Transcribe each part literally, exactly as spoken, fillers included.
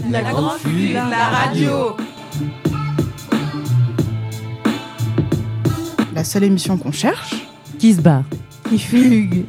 La grande fugue, la radio. La seule émission qu'on cherche, qui se barre, qui fugue.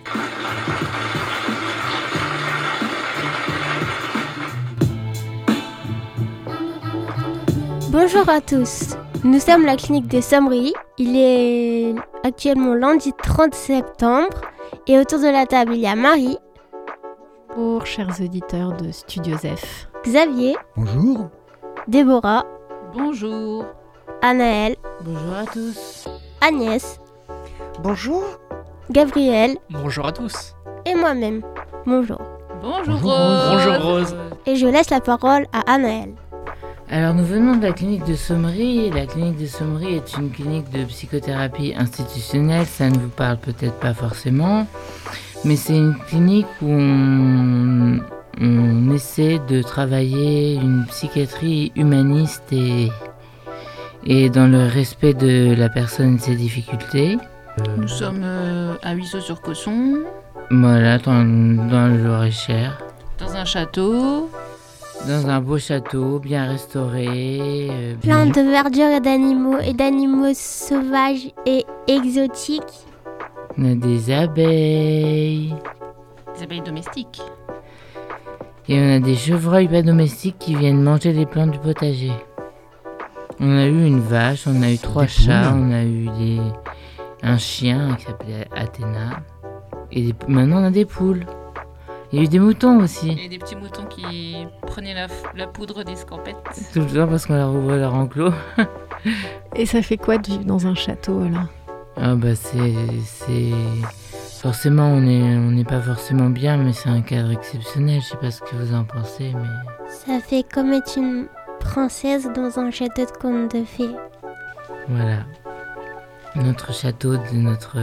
Bonjour à tous, nous sommes la clinique des Sommeries. Il est actuellement lundi trente septembre et autour de la table il y a Marie. Bonjour chers auditeurs de Studio Zef. Xavier. Bonjour. Déborah. Bonjour. Anaël. Bonjour à tous. Agnès. Bonjour. Gabriel. Bonjour à tous. Et moi-même. Bonjour. Bonjour, Bonjour Rose. Bonjour Rose. Et je laisse la parole à Anaël. Alors nous venons de la clinique de Sommeries. La clinique de Sommeries est une clinique de psychothérapie institutionnelle. Ça ne vous parle peut-être pas forcément, mais c'est une clinique où on, on essaie de travailler une psychiatrie humaniste et, et dans le respect de la personne et de ses difficultés. Nous sommes euh, à Huisseau-sur-Cosson. Voilà, dans, dans le Loir-et-Cher. Dans un château. Dans un beau château, bien restauré. Euh, Plein bien... de verdure et d'animaux, et d'animaux sauvages et exotiques. On a des abeilles. Des abeilles domestiques. Et on a des chevreuils pas domestiques qui viennent manger les plantes du potager. On a eu une vache, on a eu trois chats, on a eu des... un chien qui s'appelait Athéna. Et des... maintenant on a des poules. Il y a eu des moutons aussi. Et des petits moutons qui prenaient la, f- la poudre des scampettes. Tout le temps parce qu'on leur ouvre leur enclos. Et ça fait quoi de vivre dans un château là ? Ah bah c'est, c'est... Forcément on est, on n'est pas forcément bien, mais c'est un cadre exceptionnel. Je sais pas ce que vous en pensez, mais... Ça fait comme être une princesse dans un château de conte de fées. Voilà. Notre château de notre...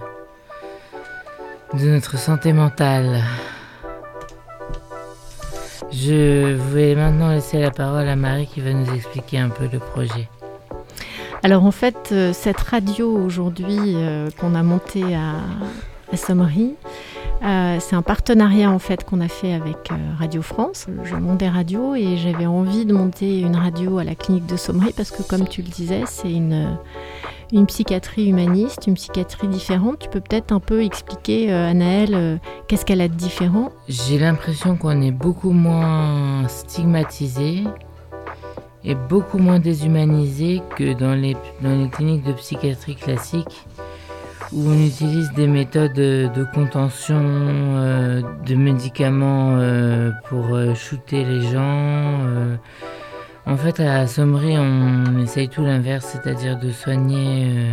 de notre santé mentale. Je vais maintenant laisser la parole à Marie qui va nous expliquer un peu le projet. Alors en fait, euh, cette radio aujourd'hui euh, qu'on a montée à, à Sommeries, euh, c'est un partenariat en fait qu'on a fait avec euh, Radio France. Je monte des radios et j'avais envie de monter une radio à la clinique de Sommeries parce que comme tu le disais, c'est une... une psychiatrie humaniste, une psychiatrie différente. Tu peux peut-être un peu expliquer, euh, Anaël, euh, qu'est-ce qu'elle a de différent ? J'ai l'impression qu'on est beaucoup moins stigmatisé et beaucoup moins déshumanisé que dans les, dans les cliniques de psychiatrie classiques où on utilise des méthodes de contention, euh, de médicaments euh, pour euh, shooter les gens. Euh, En fait, à la Sommeries, on essaye tout l'inverse, c'est-à-dire de soigner euh,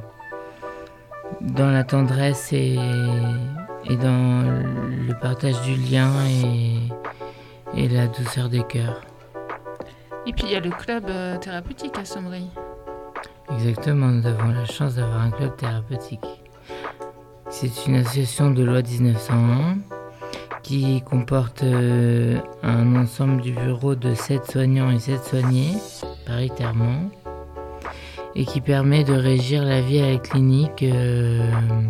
dans la tendresse et, et dans le partage du lien et, et la douceur des cœurs. Et puis il y a le club euh, thérapeutique à Sommeries. Exactement, nous avons la chance d'avoir un club thérapeutique. C'est une association de loi dix-neuf cent un qui comporte euh, un ensemble du bureau de sept soignants et sept soignés, paritairement, et qui permet de régir la vie à la clinique euh,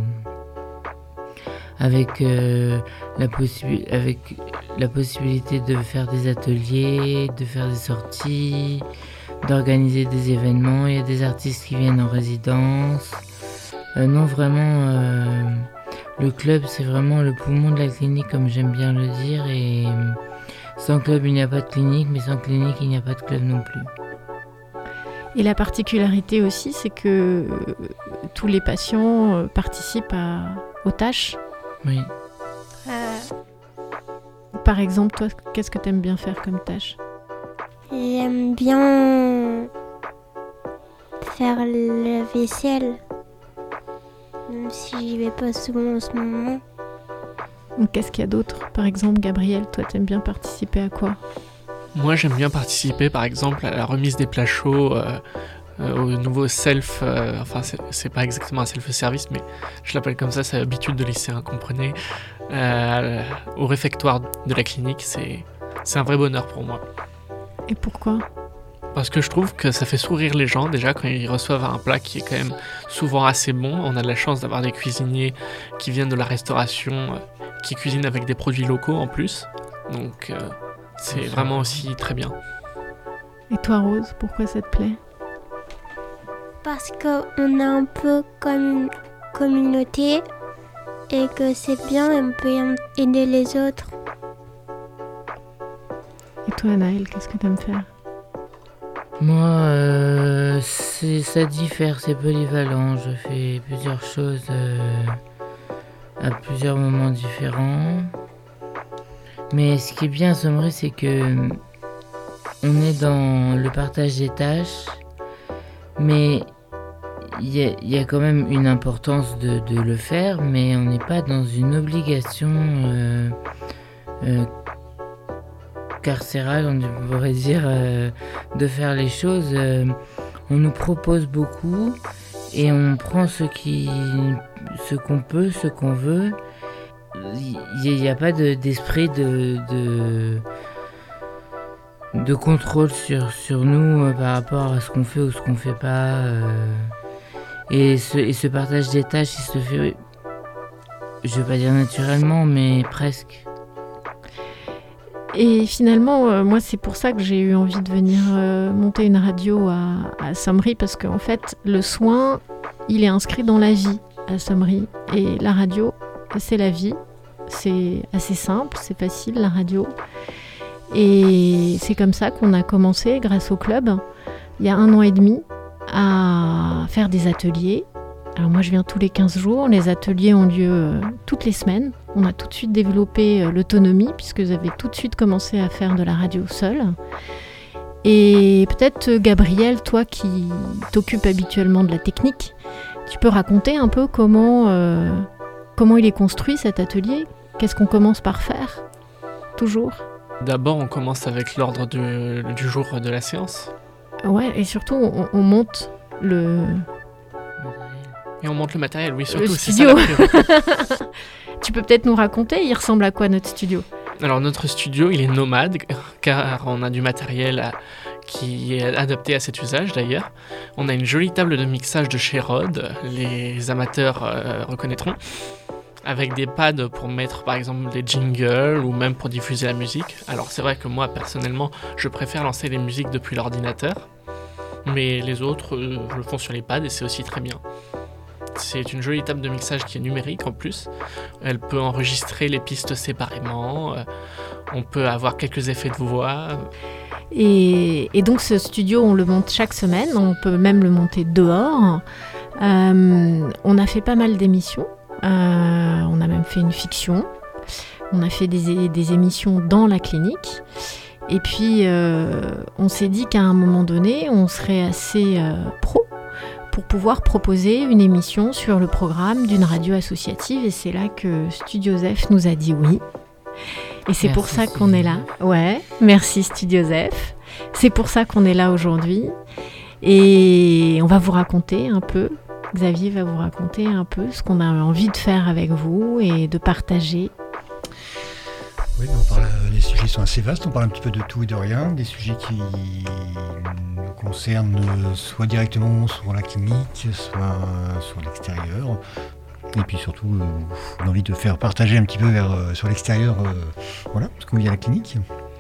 avec, euh, la possi- avec la possibilité de faire des ateliers, de faire des sorties, d'organiser des événements. Il y a des artistes qui viennent en résidence. Euh, non, vraiment... Euh, Le club, c'est vraiment le poumon de la clinique, comme j'aime bien le dire, et sans club, il n'y a pas de clinique, mais sans clinique, il n'y a pas de club non plus. Et la particularité aussi, c'est que euh, tous les patients euh, participent à, aux tâches. Oui. Euh, Par exemple, toi, qu'est-ce que tu aimes bien faire comme tâche ? J'aime bien faire la vaisselle. Même si j'y vais pas souvent en ce moment. Donc, qu'est-ce qu'il y a d'autre ? Par exemple, Gabriel, toi, t'aimes bien participer à quoi ? Moi, j'aime bien participer, par exemple, à la remise des plats chauds, euh, euh, au nouveau self... Euh, enfin, c'est, c'est pas exactement un self-service, mais je l'appelle comme ça, c'est l'habitude de lycéen, comprenez. Euh, au réfectoire de la clinique, c'est, c'est un vrai bonheur pour moi. Et pourquoi ? Parce que je trouve que ça fait sourire les gens déjà quand ils reçoivent un plat qui est quand même souvent assez bon. On a de la chance d'avoir des cuisiniers qui viennent de la restauration, euh, qui cuisinent avec des produits locaux en plus. Donc euh, c'est vraiment aussi très bien. Et toi Rose, pourquoi ça te plaît ? Parce qu'on est un peu comme une communauté et que c'est bien, on peut aider les autres. Et toi Anaël, qu'est-ce que tu aimes faire ? Moi, euh, c'est, ça diffère, c'est polyvalent. Je fais plusieurs choses euh, à plusieurs moments différents. Mais ce qui est bien à Sommery, c'est que on est dans le partage des tâches, mais il y, y a quand même une importance de, de le faire, mais on n'est pas dans une obligation euh, euh, carcérale, on pourrait dire, euh, de faire les choses. Euh, on nous propose beaucoup et on prend ce, qui, ce qu'on peut, ce qu'on veut. Il n'y a pas de, d'esprit de, de, de contrôle sur, sur nous euh, par rapport à ce qu'on fait ou ce qu'on ne fait pas. Euh, et, ce, et ce partage des tâches, il se fait, je ne vais pas dire naturellement, mais presque. Et finalement, euh, moi, c'est pour ça que j'ai eu envie de venir euh, monter une radio à, à Sommery, parce qu'en fait, le soin, il est inscrit dans la vie à Sommery. Et la radio, c'est la vie. C'est assez simple, c'est facile, la radio. Et c'est comme ça qu'on a commencé, grâce au club, il y a un an et demi, à faire des ateliers. Alors moi, je viens tous les quinze jours. Les ateliers ont lieu euh, toutes les semaines. On a tout de suite développé euh, l'autonomie, puisque vous avez tout de suite commencé à faire de la radio seul. Et peut-être, Gabriel, toi qui t'occupes habituellement de la technique, tu peux raconter un peu comment, euh, comment il est construit cet atelier ? Qu'est-ce qu'on commence par faire ? Toujours ? D'abord, on commence avec l'ordre du, du jour de la séance. Ouais, et surtout, on, on monte le... Et on monte le matériel, oui, surtout. Le c'est studio. ça la Tu peux peut-être nous raconter, il ressemble à quoi notre studio ? Alors notre studio, il est nomade, car on a du matériel à, qui est adapté à cet usage d'ailleurs. On a une jolie table de mixage de chez Rode, les amateurs euh, reconnaîtront, avec des pads pour mettre par exemple des jingles ou même pour diffuser la musique. Alors c'est vrai que moi personnellement, je préfère lancer les musiques depuis l'ordinateur, mais les autres euh, le font sur les pads et c'est aussi très bien. C'est une jolie table de mixage qui est numérique en plus. Elle peut enregistrer les pistes séparément. On peut avoir quelques effets de voix. Et, et donc ce studio, on le monte chaque semaine. On peut même le monter dehors. Euh, on a fait pas mal d'émissions. Euh, on a même fait une fiction. On a fait des, des émissions dans la clinique. Et puis, euh, on s'est dit qu'à un moment donné, on serait assez euh, pro pour pouvoir proposer une émission sur le programme d'une radio associative. Et c'est là que Studio Zef nous a dit oui. Et c'est merci pour ça qu'on est là. Ouais, merci Studio Zef. C'est pour ça qu'on est là aujourd'hui. Et on va vous raconter un peu, Xavier va vous raconter un peu ce qu'on a envie de faire avec vous et de partager. Oui, on parle, les sujets sont assez vastes, on parle un petit peu de tout et de rien, des sujets qui nous concernent soit directement sur la clinique, soit sur l'extérieur. Et puis surtout, euh, on a envie de faire partager un petit peu vers, euh, sur l'extérieur, euh, voilà, parce qu'on vit à la clinique.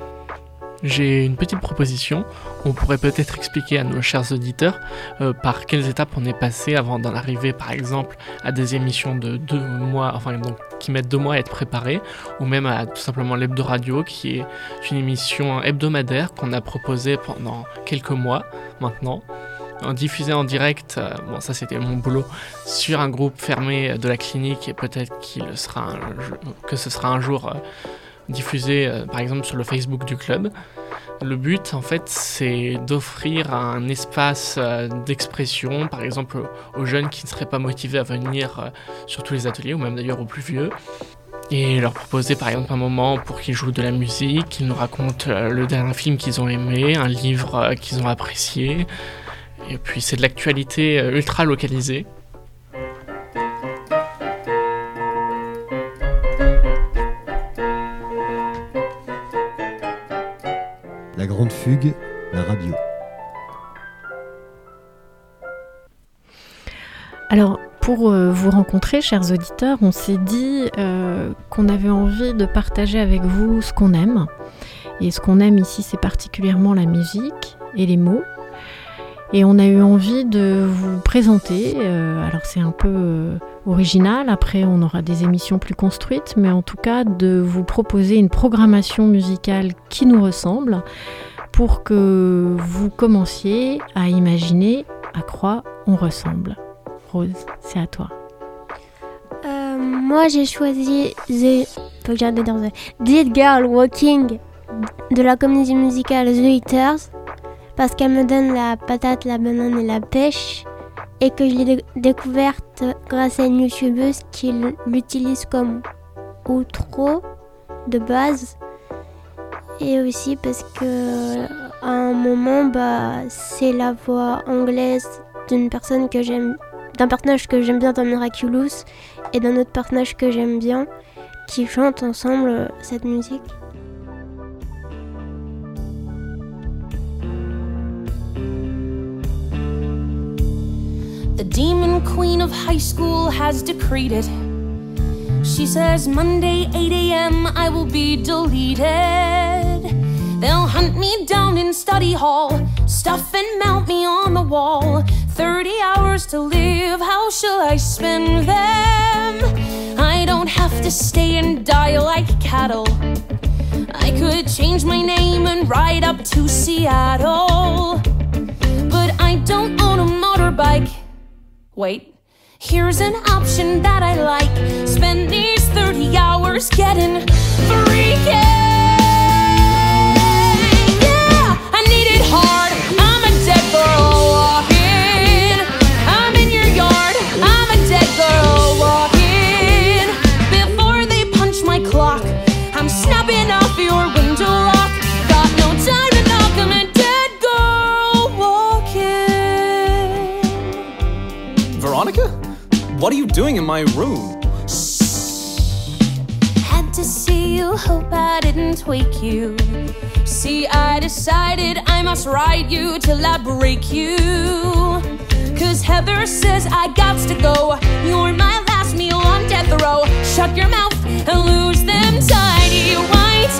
J'ai une petite proposition. On pourrait peut-être expliquer à nos chers auditeurs euh, par quelles étapes on est passé avant d'en arriver, par exemple, à des émissions de deux mois, enfin donc qui mettent deux mois à être préparées, ou même à tout simplement l'Hebdo Radio, qui est une émission hebdomadaire qu'on a proposée pendant quelques mois maintenant, diffusée en direct. Euh, bon, ça c'était mon boulot, sur un groupe fermé de la clinique, et peut-être qu'il sera un, que ce sera un jour. Euh, diffusé euh, par exemple sur le Facebook du club. Le but en fait c'est d'offrir un espace euh, d'expression par exemple aux jeunes qui ne seraient pas motivés à venir euh, sur tous les ateliers ou même d'ailleurs aux plus vieux, et leur proposer par exemple un moment pour qu'ils jouent de la musique, qu'ils nous racontent euh, le dernier film qu'ils ont aimé, un livre euh, qu'ils ont apprécié, et puis c'est de l'actualité euh, ultra localisée. La grande fugue, la radio. Alors, pour euh, vous rencontrer, chers auditeurs, on s'est dit euh, qu'on avait envie de partager avec vous ce qu'on aime. Et ce qu'on aime ici, c'est particulièrement la musique et les mots. Et on a eu envie de vous présenter, euh, alors c'est un peu euh, original, après on aura des émissions plus construites, mais en tout cas de vous proposer une programmation musicale qui nous ressemble pour que vous commenciez à imaginer à quoi on ressemble. Rose, c'est à toi. Euh, moi j'ai choisi The... Faut que j'arrête dans The... Dead Girl Walking de la comédie musicale The Eaters, parce qu'elle me donne la patate, la banane et la pêche, et que je l'ai dé- découverte grâce à une youtubeuse qui l- l'utilise comme outro de base, et aussi parce que à un moment, bah, c'est la voix anglaise d'une personne que j'aime, d'un personnage que j'aime bien dans Miraculous, et d'un autre personnage que j'aime bien, qui chantent ensemble cette musique. The demon queen of high school has decreed it. She says Monday eight a.m. I will be deleted. They'll hunt me down in study hall, stuff and mount me on the wall. Thirty hours to live, how shall I spend them? I don't have to stay and die like cattle. I could change my name and ride up to Seattle, but I don't own a motorbike. Wait, here's an option that I like. Spend these thirty hours getting freaky. Yeah, I need it hard. I'm a dead girl walking. I'm in your yard. I'm a dead girl walking. Before they punch my clock, I'm snapping off your window lock. Got no time to knock. I'm a dead girl walking. Veronica? What are you doing in my room? Shh. Had to see you, hope I didn't wake you. See, I decided I must ride you till I break you. Cause Heather says I gots to go. You're my last meal on death row. Shut your mouth and lose them tiny white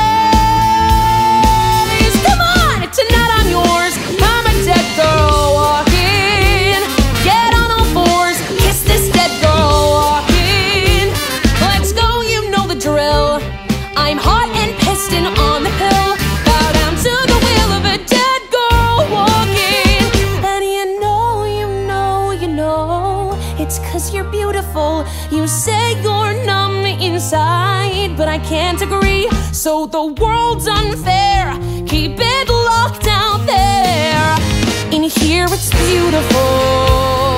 tears. Come on, tonight I'm yours. I'm a dead girl walking. Get on all fours, kiss this dead girl walking. Let's go, you know the drill. I'm hot and pissed and on the pill. Bow down to the will of a dead girl walking. And you know, you know, you know, it's cause you're beautiful. You say you're numb inside, but I can't agree. So the world's unfair. Keep it locked out there. In here it's beautiful.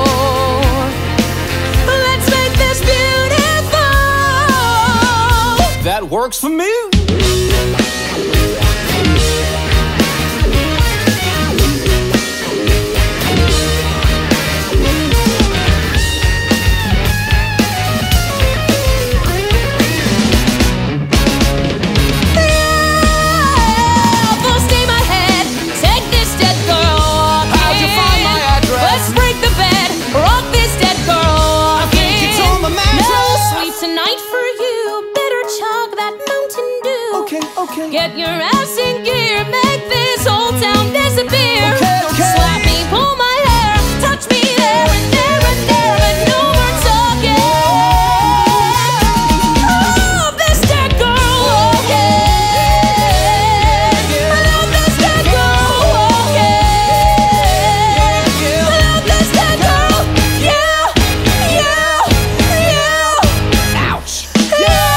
Let's make this beautiful. That works for me. Get your ass in gear, make this whole town disappear. Okay, okay. Slap me, pull my hair, touch me there and there and there, but no more talking. Oh, this dead girl walking. I love this dead girl walking. I love this dead girl. Yeah, yeah, yeah. Ouch. Yeah.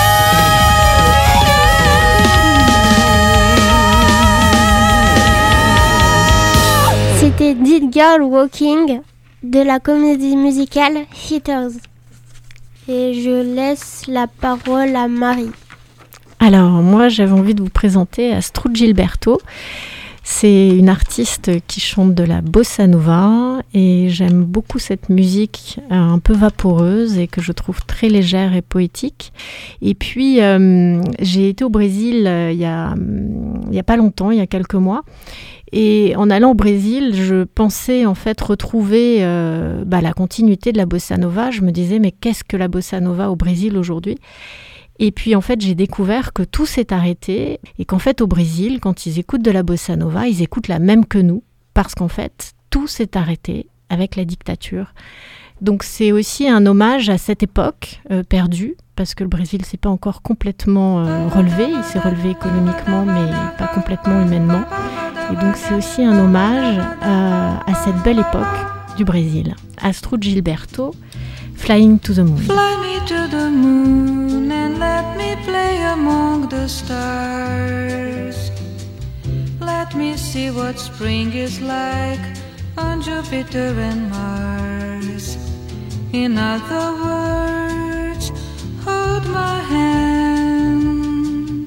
C'était Dead Girl Walking de la comédie musicale Hitters. Et je laisse la parole à Marie. Alors, moi, j'avais envie de vous présenter Astrud Gilberto. C'est une artiste qui chante de la bossa nova et j'aime beaucoup cette musique un peu vaporeuse et que je trouve très légère et poétique. Et puis, euh, j'ai été au Brésil euh, il y a, il y a pas longtemps, il y a quelques mois. Et en allant au Brésil, je pensais en fait retrouver euh, bah, la continuité de la bossa nova. Je me disais, mais qu'est-ce que la bossa nova au Brésil aujourd'hui ? Et puis en fait, j'ai découvert que tout s'est arrêté et qu'en fait, au Brésil, quand ils écoutent de la bossa nova, ils écoutent la même que nous parce qu'en fait, tout s'est arrêté avec la dictature. Donc c'est aussi un hommage à cette époque euh, perdue, parce que le Brésil s'est pas encore complètement euh, relevé, il s'est relevé économiquement mais pas complètement humainement. Et donc c'est aussi un hommage euh, à cette belle époque du Brésil. Astrud Gilberto, Flying to the Moon. Fly me to the moon and let me play among the stars. Let me see what spring is like on Jupiter and Mars. In other words, hold my hand.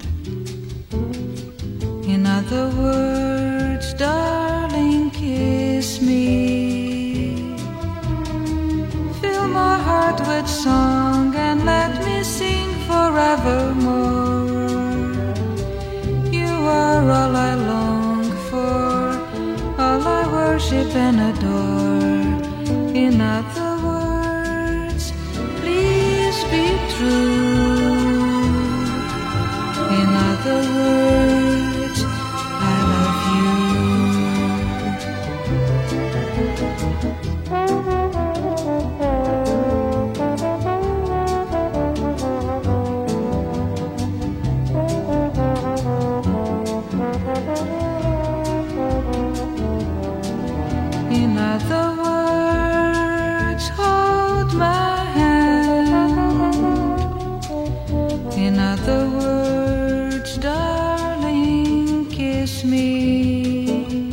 In other words, darling, kiss me. Fill my heart with song and let me sing forevermore. You are all I long for, all I worship and adore. In other words, please be true. In other words, I love In other words, hold my hand. In other words, darling, kiss me.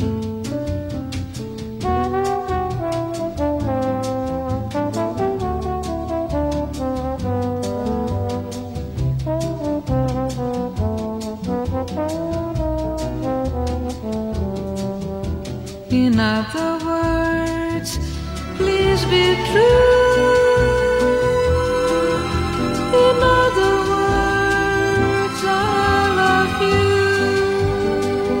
In other words, please be true. In other words, I love you.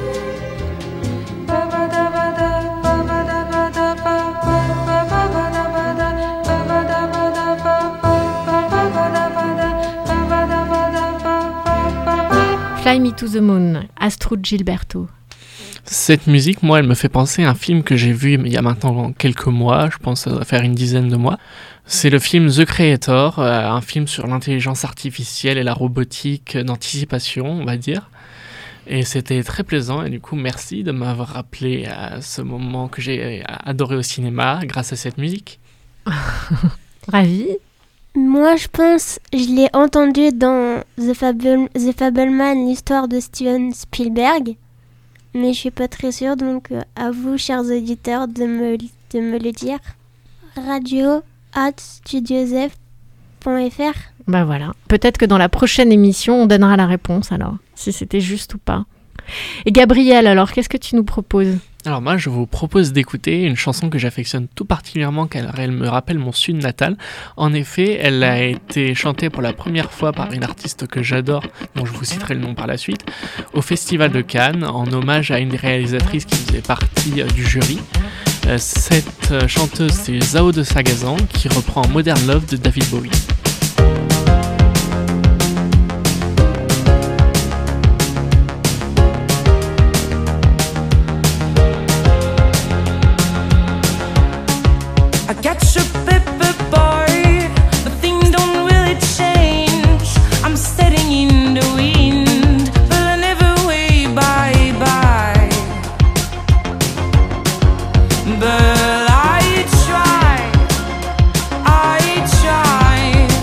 Fly Me to the Moon, Astrud Gilberto. Cette musique, moi, elle me fait penser à un film que j'ai vu il y a maintenant quelques mois, je pense que ça doit faire une dizaine de mois. C'est le film The Creator, euh, un film sur l'intelligence artificielle et la robotique d'anticipation, on va dire. Et c'était très plaisant, et du coup, merci de m'avoir rappelé à ce moment que j'ai adoré au cinéma grâce à cette musique. Ravi. Moi, je pense, je l'ai entendu dans The, Fable, The Fableman, l'histoire de Steven Spielberg. Mais je suis pas très sûre, donc euh, à vous, chers auditeurs, de me, de me le dire. Radio at studiosf point f r. Bah voilà. Peut-être que dans la prochaine émission, on donnera la réponse alors, si c'était juste ou pas. Et Gabriel, alors, qu'est-ce que tu nous proposes ? Alors moi, je vous propose d'écouter une chanson que j'affectionne tout particulièrement, car elle me rappelle mon sud natal. En effet, elle a été chantée pour la première fois par une artiste que j'adore, dont je vous citerai le nom par la suite, au Festival de Cannes, en hommage à une des réalisatrices qui faisait partie euh, du jury. Euh, cette euh, chanteuse, c'est Zao de Sagazan, qui reprend Modern Love de David Bowie. Catch a paper boy, but things don't really change. I'm standing in the wind, but I never way bye bye. But I try, I try.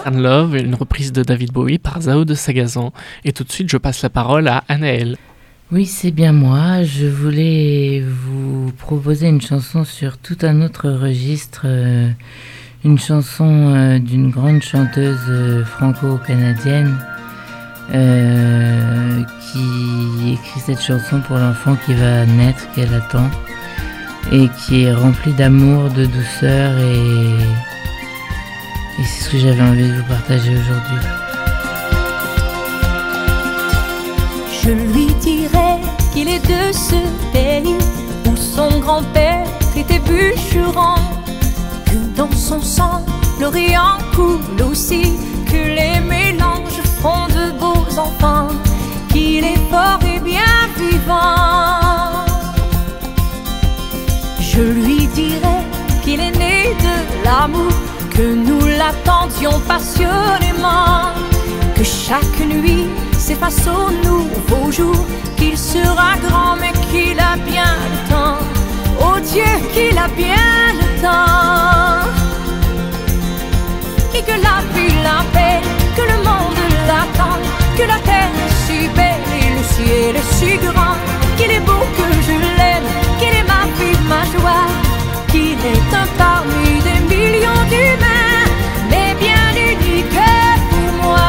Modern Love, une reprise de David Bowie par Zao de Sagazan. Et tout de suite, je passe la parole à Anaëlle. Oui, c'est bien moi. Je voulais vous proposer une chanson sur tout un autre registre, euh, une chanson euh, d'une grande chanteuse euh, franco-canadienne euh, qui écrit cette chanson pour l'enfant qui va naître, qu'elle attend, et qui est remplie d'amour, de douceur, et, et c'est ce que j'avais envie de vous partager aujourd'hui. Je lui dirai qu'il est de ce pays où son grand-père était bûcheron, que dans son sang l'Orient coule aussi, que les mélanges font de beaux enfants, qu'il est fort et bien vivant. Je lui dirai qu'il est né de l'amour, que nous l'attendions passionnément, que chaque nuit s'efface au nouveau jour, qu'il sera grand mais qu'il a bien le temps. Oh Dieu, qu'il a bien le temps. Et que la vie l'appelle, que le monde l'attend, que la terre est si belle et le ciel est si grand, qu'il est beau, que je l'aime, qu'il est ma vie, ma joie, qu'il est un parmi des millions d'humains, mais bien unique pour moi.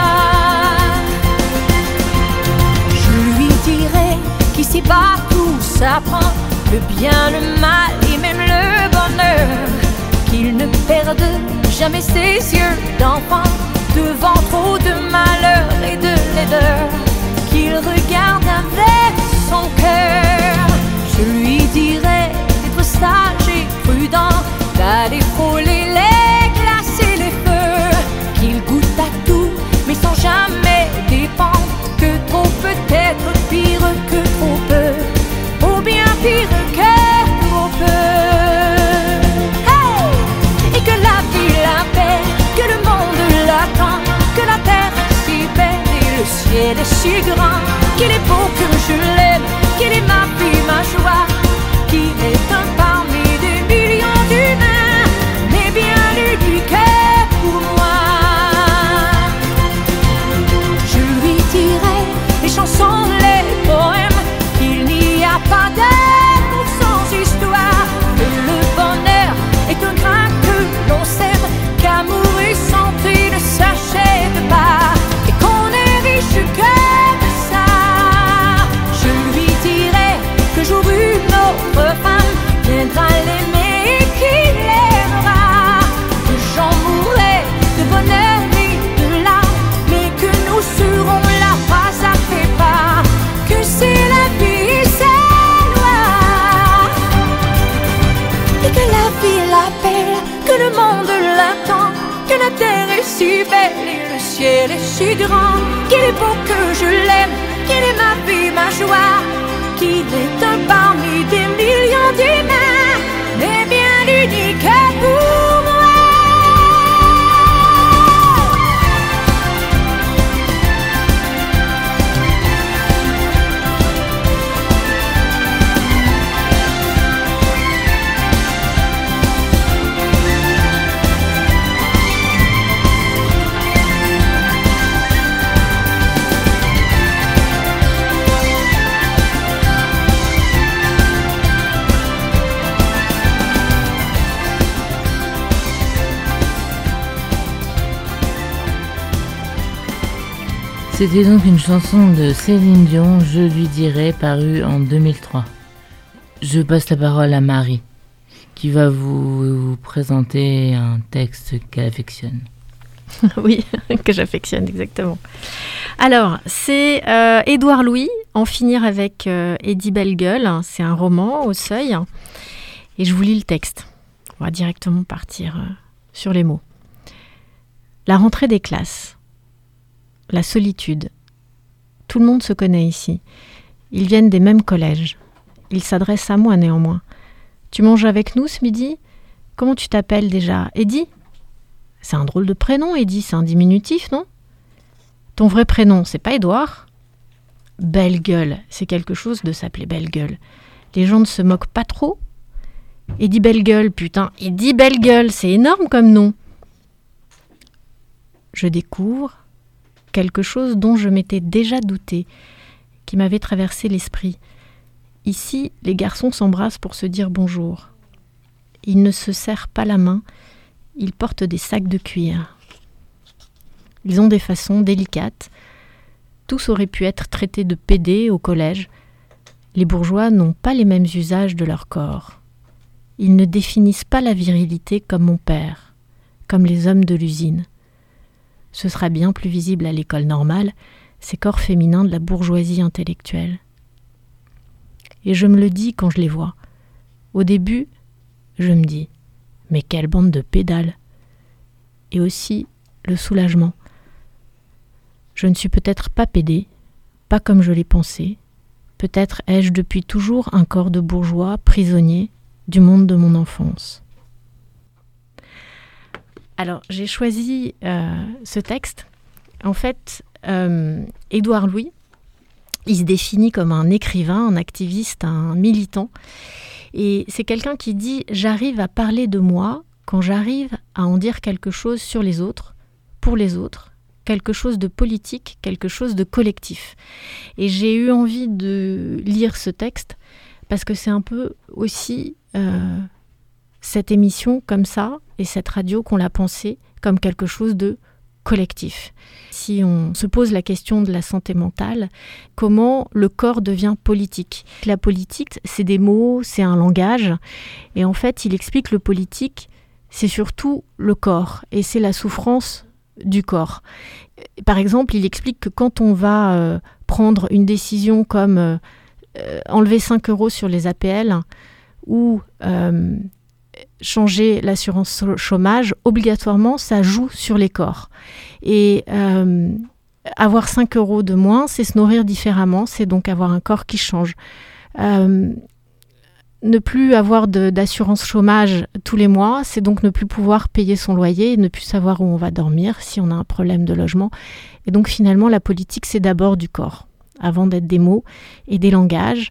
Ici-bas tout s'apprend, le bien, le mal et même le bonheur, qu'il ne perde jamais ses yeux d'enfant devant trop de malheur et de laideur, qu'il regarde avec son cœur. Je lui dirai d'être sage et prudent, d'aller frôler les glaces et les feux, qu'il goûte à tout mais sans jamais dépendre, que trop peut être pire que trop peu, ou bien pire que trop peu. Hey! Et que la vie l'appelle, que le monde l'attend, que la terre est si belle et le ciel est si grand, qu'il est beau, que je l'aime, qu'il est ma vie, ma joie, qu'il est un parmi des millions d'humains, mais bien unique pour moi. Je lui dirai les chansons, les poèmes, qu'il n'y a pas d'amour sans histoire, que le bonheur est un grain que l'on sème, qu'amour et santé ne s'achètent pas, et qu'on est riche que de ça. Je lui dirai que jour une autre femme viendra l'aimer et qu'il l'aimera, que j'en mourrai de bonheur et de larmes, mais que nous serons là pas à fait pas, que c'est la vie et c'est noir, et que la vie l'appelle, que le monde l'attend, que la terre est si belle et le ciel est si grand, qu'il est beau, que je l'aime, qu'il est ma vie, ma joie, qu'il est un parmi des millions d'humains, mais bien unique pour moi. C'était donc une chanson de Céline Dion, Je lui dirai, parue en deux mille trois. Je passe la parole à Marie, qui va vous, vous présenter un texte qu'elle affectionne. Oui, que j'affectionne, exactement. Alors, c'est euh, Édouard Louis, En finir avec euh, Eddie Bellegueule. C'est un roman au Seuil. Et je vous lis le texte. On va directement partir euh, sur les mots. La rentrée des classes. La solitude. Tout le monde se connaît ici. Ils viennent des mêmes collèges. Ils s'adressent à moi néanmoins. Tu manges avec nous ce midi ? Comment tu t'appelles déjà ? Eddie ? C'est un drôle de prénom, Eddie, c'est un diminutif, non ? Ton vrai prénom, c'est pas Édouard ? Bellegueule, c'est quelque chose de s'appeler Bellegueule. Les gens ne se moquent pas trop ? Eddie Bellegueule, putain, Eddie Bellegueule, c'est énorme comme nom. je découvre quelque chose dont je m'étais déjà douté, qui m'avait traversé l'esprit. Ici, les garçons s'embrassent pour se dire bonjour. Ils ne se serrent pas la main, ils portent des sacs de cuir. Ils ont des façons délicates. Tous auraient pu être traités de pédés au collège. Les bourgeois n'ont pas les mêmes usages de leur corps. Ils ne définissent pas la virilité comme mon père, comme les hommes de l'usine. Ce sera bien plus visible à l'école normale, ces corps féminins de la bourgeoisie intellectuelle. Et je me le dis quand je les vois. Au début, je me dis « Mais quelle bande de pédales !» Et aussi le soulagement. Je ne suis peut-être pas pédée, pas comme je l'ai pensé. Peut-être ai-je depuis toujours un corps de bourgeois prisonnier du monde de mon enfance. Alors, j'ai choisi euh, ce texte. En fait, euh, Édouard Louis, il se définit comme un écrivain, un activiste, un militant. Et c'est quelqu'un qui dit « J'arrive à parler de moi quand j'arrive à en dire quelque chose sur les autres, pour les autres, quelque chose de politique, quelque chose de collectif. » Et j'ai eu envie de lire ce texte parce que c'est un peu aussi euh, cette émission comme ça et cette radio qu'on l'a pensée comme quelque chose de collectif. Si on se pose la question de la santé mentale, comment le corps devient politique ? La politique, c'est des mots, c'est un langage. Et en fait, il explique le politique, c'est surtout le corps. Et c'est la souffrance du corps. Par exemple, il explique que quand on va euh, prendre une décision comme euh, enlever cinq euros sur les A P L ou euh, changer l'assurance chômage, obligatoirement, ça joue sur les corps. Et euh, avoir cinq euros de moins, c'est se nourrir différemment, c'est donc avoir un corps qui change. Euh, ne plus avoir de, d'assurance chômage tous les mois, c'est donc ne plus pouvoir payer son loyer, ne plus savoir où on va dormir si on a un problème de logement. Et donc finalement, la politique, c'est d'abord du corps, avant d'être des mots et des langages.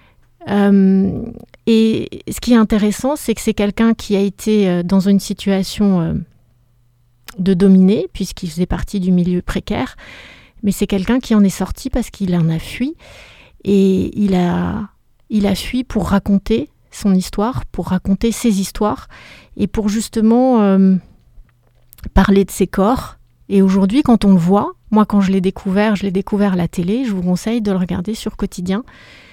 Euh, et ce qui est intéressant, c'est que c'est quelqu'un qui a été dans une situation euh, de dominé, puisqu'il faisait partie du milieu précaire, mais c'est quelqu'un qui en est sorti parce qu'il en a fui, et il a, il a fui pour raconter son histoire, pour raconter ses histoires, et pour justement euh, parler de ses corps. Et aujourd'hui, quand on le voit, moi quand je l'ai découvert, je l'ai découvert à la télé, je vous conseille de le regarder sur Quotidien.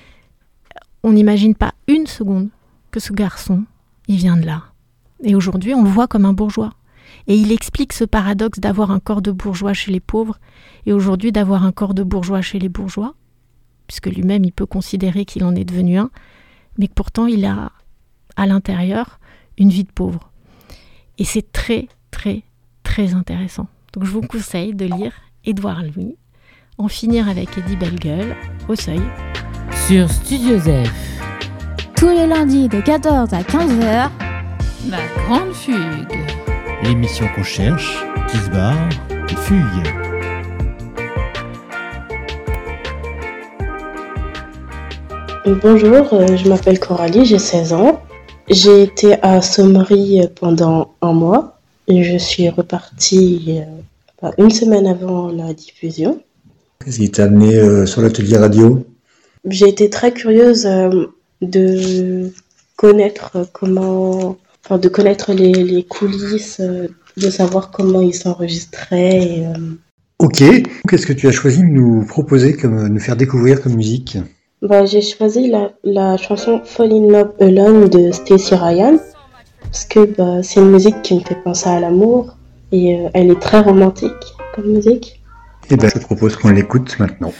On n'imagine pas une seconde que ce garçon, il vient de là. Et aujourd'hui, on le voit comme un bourgeois. Et il explique ce paradoxe d'avoir un corps de bourgeois chez les pauvres et aujourd'hui d'avoir un corps de bourgeois chez les bourgeois, puisque lui-même, il peut considérer qu'il en est devenu un, mais que pourtant, il a à l'intérieur une vie de pauvre. Et c'est très, très, très intéressant. Donc, je vous conseille de lire Édouard Louis, en finir avec Eddie Bellegueule, au Seuil. Sur Studio Zef. Tous les lundis de quatorze à quinze heures. La Grande Fugue. L'émission qu'on cherche, qui se barre, qui fugue. Bonjour, je m'appelle Coralie, j'ai seize ans. J'ai été à Sommery pendant un mois et je suis repartie euh, une semaine avant la diffusion. Qu'est-ce qui t'a amené euh, sur l'atelier radio ? J'ai été très curieuse euh, de connaître comment, enfin, de connaître les, les coulisses, euh, de savoir comment ils s'enregistraient. Et, euh... Ok, qu'est-ce que tu as choisi de nous proposer, comme nous faire découvrir comme musique ? Bah, j'ai choisi la, la chanson Fall in Love Alone de Stacy Ryan parce que bah, c'est une musique qui me fait penser à l'amour et euh, elle est très romantique comme musique. Et ben, je te propose qu'on l'écoute maintenant.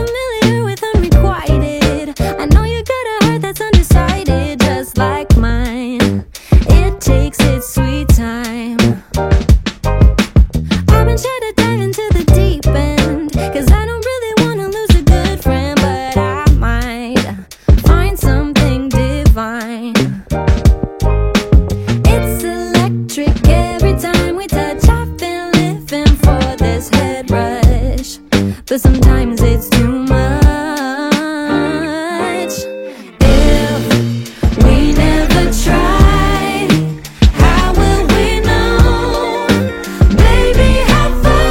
But sometimes it's too much. If we never try, how will we know? Baby, have fun.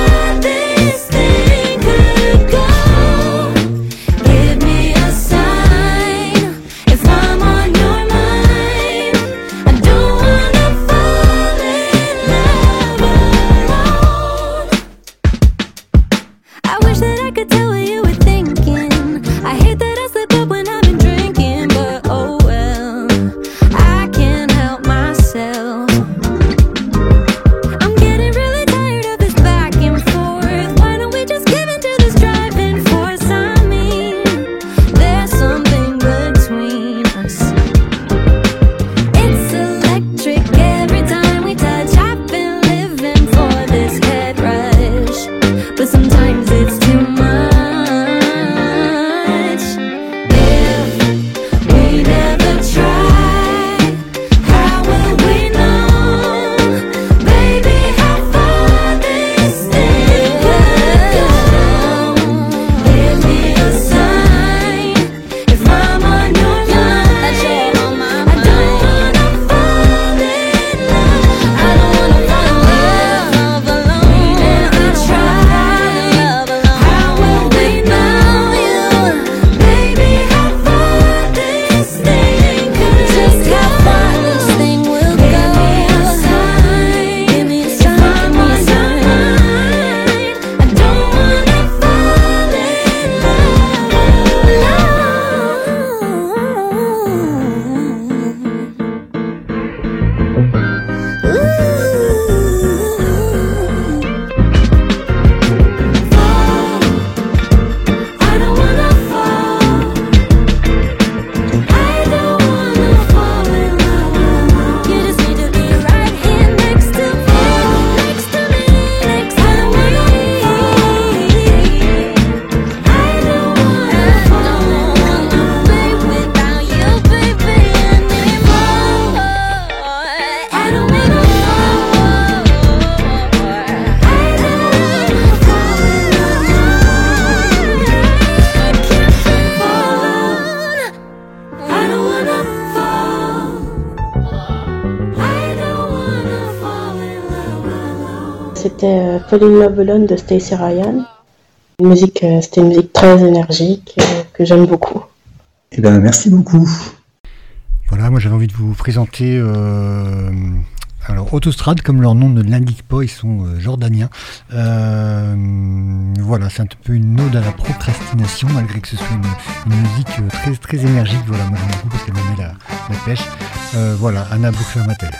c'était Fall in Love Alone de Stacy Ryan. Une musique, euh, c'était une musique très énergique euh, que j'aime beaucoup. Eh bien, merci beaucoup. Voilà, moi j'avais envie de vous présenter euh, alors Autostrade, comme leur nom ne l'indique pas, ils sont euh, jordaniens. Euh, voilà, c'est un peu une ode à la procrastination, malgré que ce soit une, une musique euh, très très énergique. Voilà, moi j'aime beaucoup parce qu'elle me met la, la pêche. Euh, voilà, Anna Boucher-Mattel.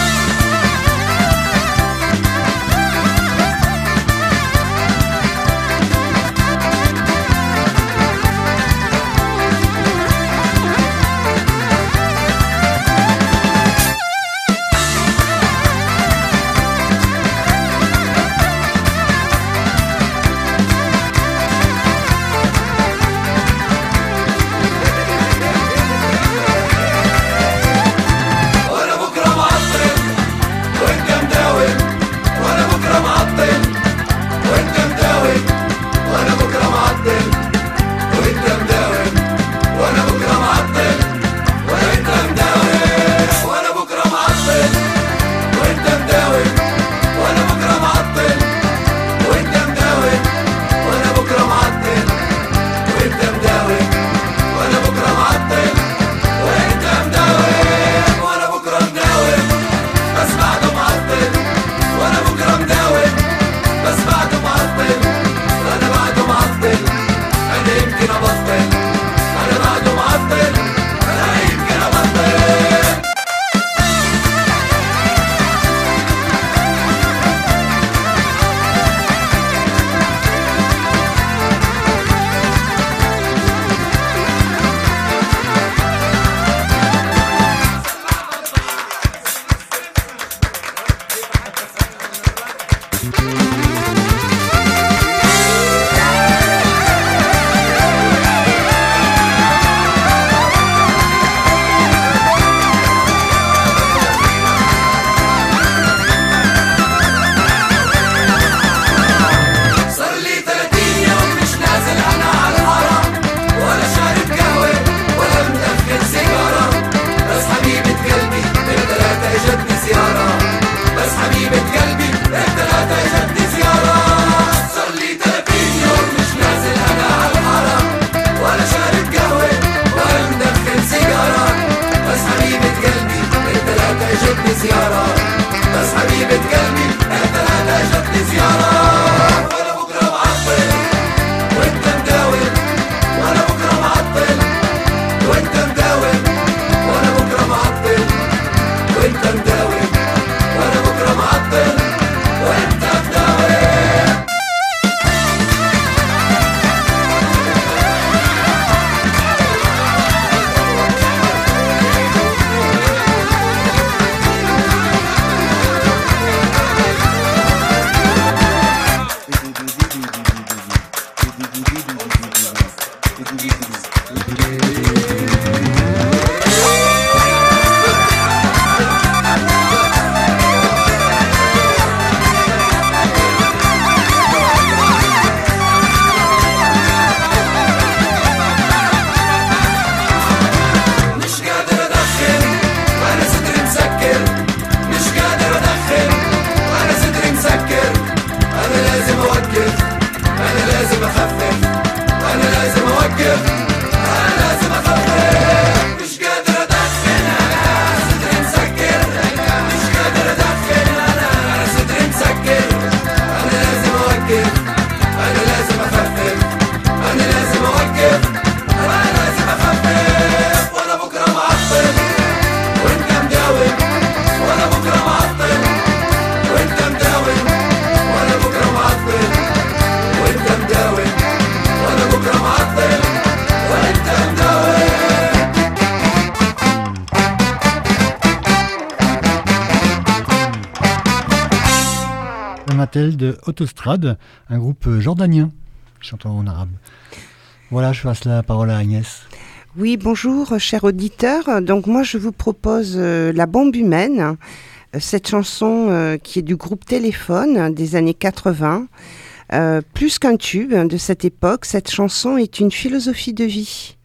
De Autostrade, un groupe jordanien chantant en arabe. Voilà, je passe la parole à Agnès. Oui, bonjour, chers auditeurs. Donc moi, je vous propose euh, La Bombe Humaine, cette chanson euh, qui est du groupe Téléphone des années quatre-vingts. Euh, plus qu'un tube de cette époque, cette chanson est une philosophie de vie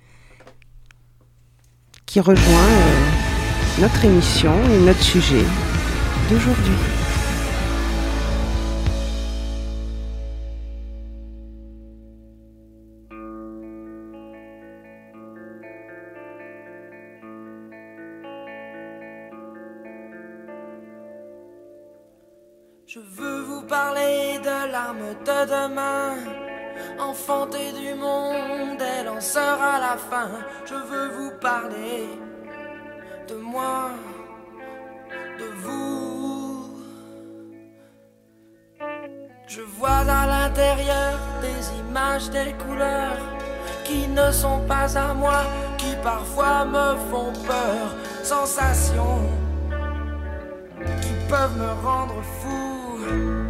qui rejoint euh, notre émission et notre sujet d'aujourd'hui. Je veux vous parler de l'arme de demain, enfantée du monde, elle en sera la fin. Je veux vous parler de moi, de vous. Je vois à l'intérieur des images, des couleurs qui ne sont pas à moi, qui parfois me font peur. Sensations qui peuvent me rendre fou.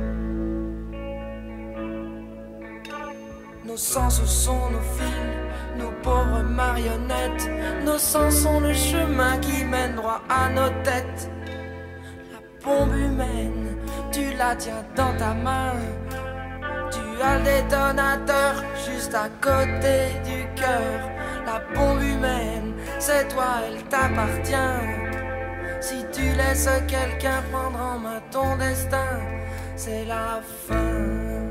Nos sens sont nos fils, nos pauvres marionnettes. Nos sens sont le chemin qui mène droit à nos têtes. La bombe humaine, tu la tiens dans ta main. Tu as le détonateur juste à côté du cœur. La bombe humaine, c'est toi, elle t'appartient. Si tu laisses quelqu'un prendre en main ton destin, c'est la fin.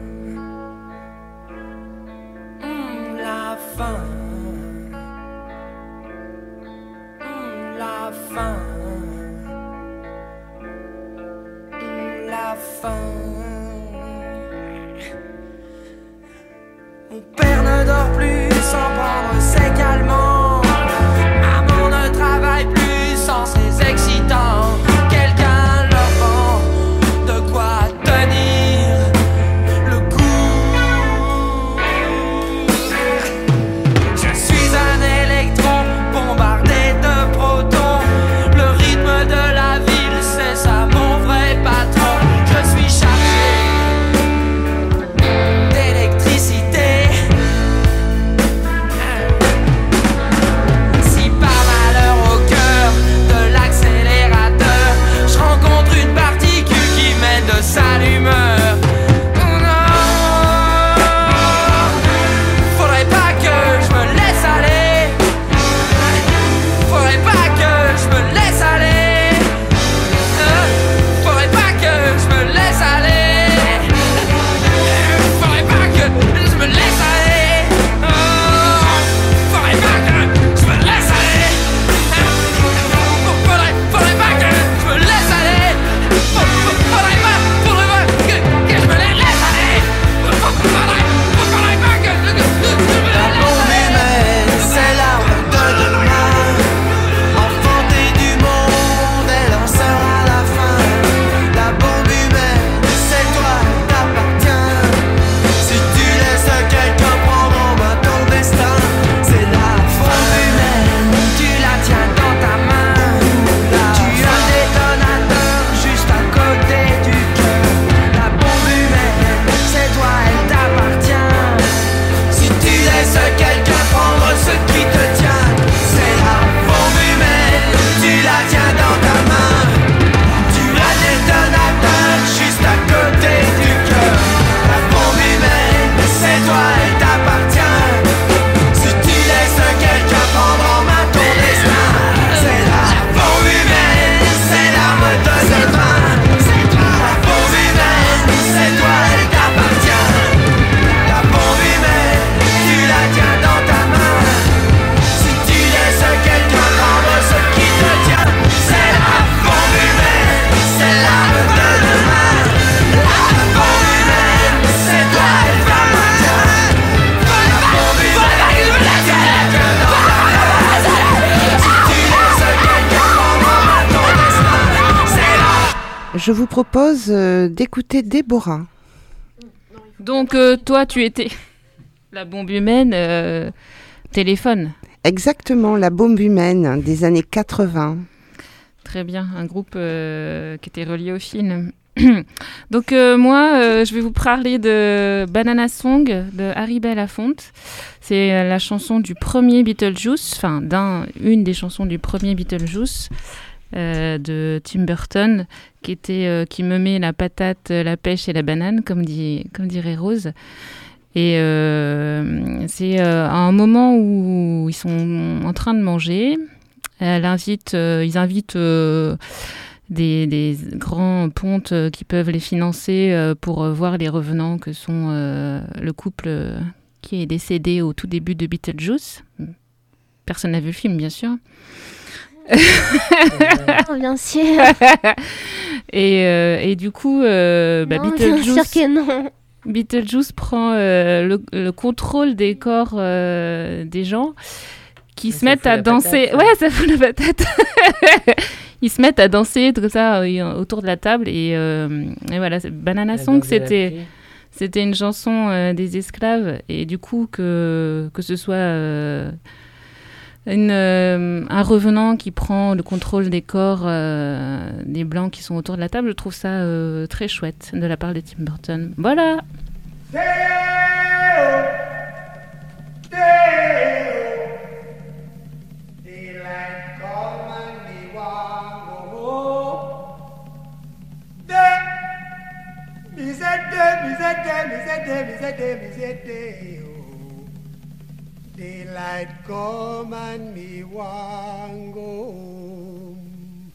Mmh, la fin. Mmh, la fin. Mmh, la fin. Mon père ne dort plus sans prendre ses calmants. Maman ne travaille plus sans ses excitants. Quelqu'un leur vend de quoi tenir le coup. Je suis un électron bombardé de protons. Le rythme de la ville, c'est ça mon vrai patron. Je suis chargé d'électricité. Si par malheur au cœur de l'accélérateur, je rencontre une particule qui mène de sale humeur. Non, faudrait pas que je me laisse aller. Faudrait pas que je me laisse aller. Euh, Faudrait pas que je me laisse aller. Faudrait pas que je me laisse aller. Oh, faudrait pas que je me laisse aller. Faudrait, faudrait pas que je me laisse aller. Faudrait pas, faudrait pas que, que je me laisse aller. Faudrait, faudrait pas que, que, que je me laisse aller. C'est l'arme de demain, enfantée du monde, elle en sera la fin. La bombe humaine, c'est toi, elle t'appartient. Si tu laisses quelqu'un prendre en main ton destin, c'est la bombe humaine, tu la tiens dans ta main. Tu as un détonateur juste à côté du cœur. La bombe humaine, c'est toi, elle t'appartient. Si tu laisses quelqu'un prendre ce qui te tient, c'est la bombe humaine, tu la tiens dans ta main. Tu as le détonateur juste à côté du cœur. La bombe humaine, c'est toi, elle t'appartient. Si tu laisses quelqu'un prendre en main ton destin, c'est la bombe humaine, c'est l'arme de demain. La bombe humaine, c'est toi, elle t'appartient. La bombe humaine, tu la tiens dans ta main. Si tu laisses quelqu'un prendre ce qui te tient, c'est la bombe humaine, c'est l'arme de demain. La bombe humaine, c'est toi, elle t'appartient. La bombe humaine, tu la tiens dans ta main. Si tu laisses quelqu'un prendre en main ton destin, c'est la. Je vous propose euh, d'écouter Déborah. Donc euh, toi, tu étais la bombe humaine euh, téléphone. Exactement, la bombe humaine des années quatre-vingts. Très bien, un groupe euh, qui était relié au film. Donc euh, moi, euh, je vais vous parler de Banana Song de Harry Belafonte. C'est euh, la chanson du premier Beetlejuice, enfin d'un, une des chansons du premier Beetlejuice euh, de Tim Burton, qui était euh, qui me met la patate, la pêche et la banane, comme dit, comme dirait Rose. Et euh, c'est euh, à un moment où ils sont en train de manger. Elle invite, euh, ils invitent euh, des, des grands pontes euh, qui peuvent les financer euh, pour euh, voir les revenants que sont euh, le couple euh, qui est décédé au tout début de Beetlejuice. Personne n'a vu le film, bien sûr. Bien sûr. et, euh, et du coup, euh, bah, non, Beetlejuice, bien sûr que non. Beetlejuice prend euh, le, le contrôle des corps euh, des gens qui Ça se mettent fout à la danser. patate, ça. Ouais, ça fout la patate. Ils se mettent à danser comme ça euh, autour de la table. Et, euh, et voilà, c'est- Banana La Song, danse de la c'était, pluie. c'était une chanson euh, des esclaves. Et du coup, que, que ce soit euh, une, euh, un revenant qui prend le contrôle des corps euh, des blancs qui sont autour de la table, je trouve ça euh, très chouette de la part de Tim Burton. Voilà. Daylight come and me want go home.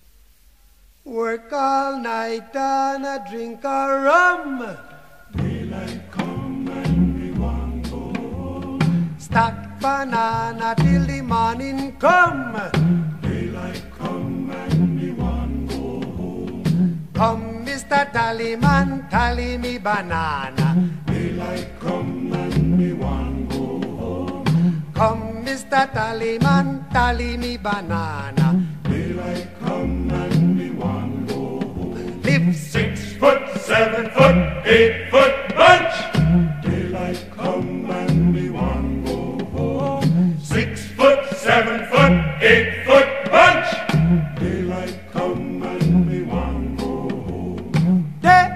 Work all night and a drink a rum. Daylight come and me want go home. Stack banana till the morning come. Daylight come and me want go home. Come, Mister Tallyman, tally me banana. Daylight come and me want go home. Come, Mister Tallyman, tally me banana. Daylight come and me want go home. Live six foot, seven foot, eight foot bunch. Daylight come and me want go home. Six foot, seven foot, eight foot bunch. Daylight come and me want go home. Day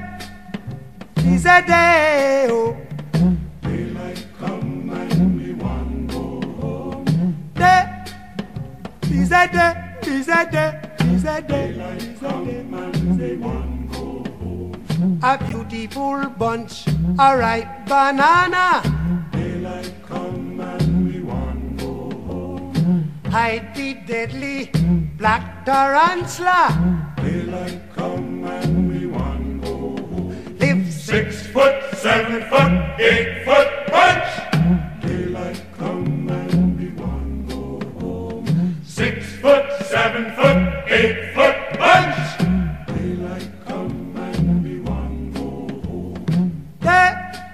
is a day, oh. Daylight come and me want go home. Day is a day, is a day, is a day. Daylight come and me want go home. A beautiful bunch, a ripe banana. Daylight come and me want go home. Hide the deadly black tarantula. Daylight come and me want go home. Live six foot, seven foot, eight foot bunch. Daylight come and me want go home. Six foot, seven foot, eight foot bunch. Daylight come and me want go home. Day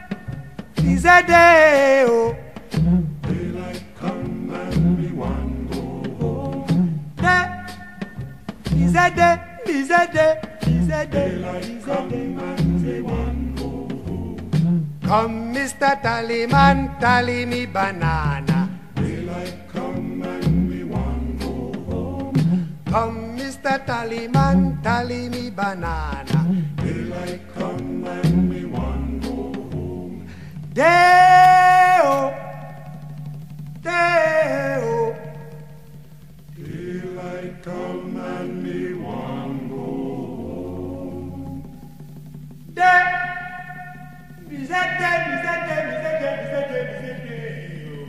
is a day, oh. Daylight come and me want go home. Day is a day, is a day, is a day. Daylight come and me want go home. Come, Mister Tallyman, tally me banana. Daylight come and me want go home. Come, Mister Tallyman, tally me banana. Daylight come and me want go home. Day-o, day-o. Daylight come and me want go home. Day, bizette, bizette, bizette, bizette, bizette.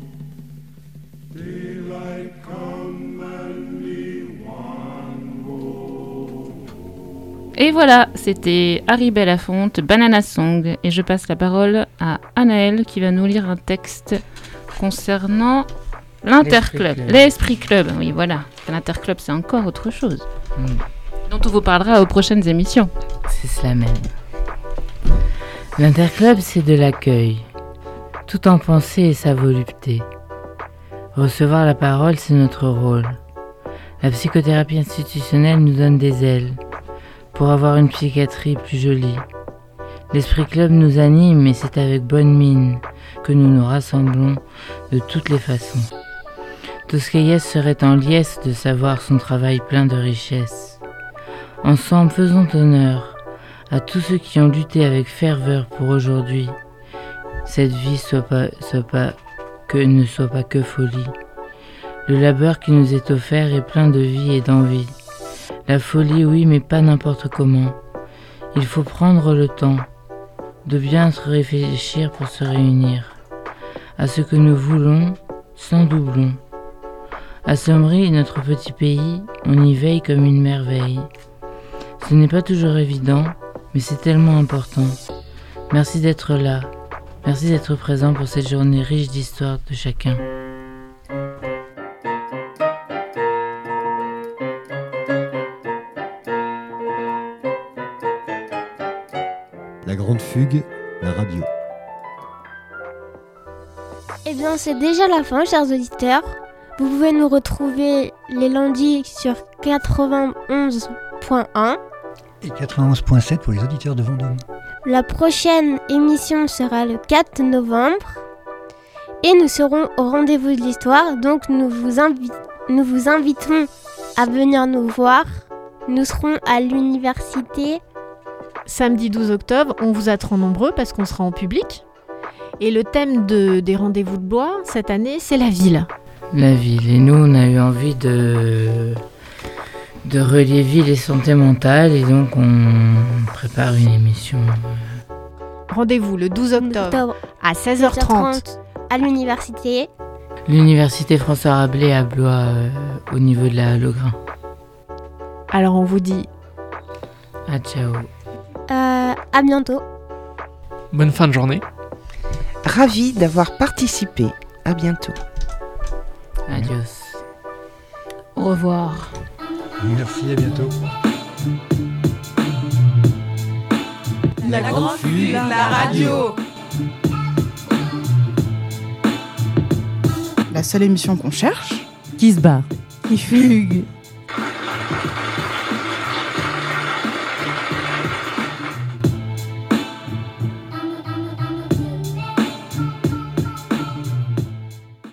Daylight come and me want go home. Et voilà, c'était Harry Belafonte, Banana Song. Et je passe la parole à Anaëlle qui va nous lire un texte concernant l'Interclub. L'Esprit Club. L'Esprit Club, oui, voilà. L'Interclub, c'est encore autre chose. Mm. Dont on vous parlera aux prochaines émissions. C'est cela même. L'Interclub, c'est de l'accueil, tout en pensée et sa volupté. Recevoir la parole, c'est notre rôle. La psychothérapie institutionnelle nous donne des ailes pour avoir une psychiatrie plus jolie. L'Esprit Club nous anime et c'est avec bonne mine que nous nous rassemblons de toutes les façons. Toscaïès serait en liesse de savoir son travail plein de richesses. Ensemble, faisons honneur à tous ceux qui ont lutté avec ferveur pour aujourd'hui. Cette vie soit pas, soit pas que, ne soit pas que folie. Le labeur qui nous est offert est plein de vie et d'envie. La folie, oui, mais pas n'importe comment. Il faut prendre le temps de bien se réfléchir pour se réunir à ce que nous voulons sans doublon. À Sommery, notre petit pays, on y veille comme une merveille. Ce n'est pas toujours évident, mais c'est tellement important. Merci d'être là. Merci d'être présent pour cette journée riche d'histoire de chacun. fugue, la radio. Eh bien, c'est déjà la fin, chers auditeurs. Vous pouvez nous retrouver les lundis sur quatre-vingt-onze point un. Et quatre-vingt-onze point sept pour les auditeurs de Vendôme. La prochaine émission sera le quatre novembre. Et nous serons au rendez-vous de l'histoire. Donc, nous vous, invi- nous vous invitons à venir nous voir. Nous serons à l'université. Samedi douze octobre, on vous attend nombreux parce qu'on sera en public. Et le thème de, des rendez-vous de Blois, cette année, c'est la ville. La ville. Et nous, on a eu envie de, de relier ville et santé mentale. Et donc, on prépare une émission. Rendez-vous le douze octobre à seize heures trente à l'université. L'université François Rabelais à Blois, euh, au niveau de la Logrin. Alors, on vous dit à ciao. Euh, à bientôt. Bonne fin de journée. Ravi d'avoir participé. À bientôt. Adios. Au revoir. Merci, à bientôt. La grande fugue, la radio. La seule émission qu'on cherche, qui se barre, qui fugue.